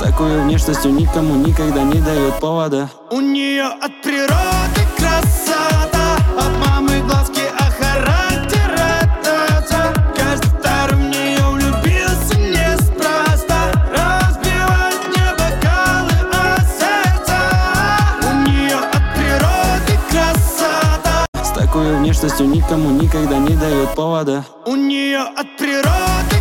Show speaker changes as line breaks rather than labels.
такой внешностью никому никогда не дает повода.
У нее от природы красота, от мамы глазки, а характер это. Каждый второй в нее влюбился неспроста. Разбивает мне бокалы, а сердца. У нее от природы красота,
с такой внешностью никому никогда не дает повода.
у нее от природы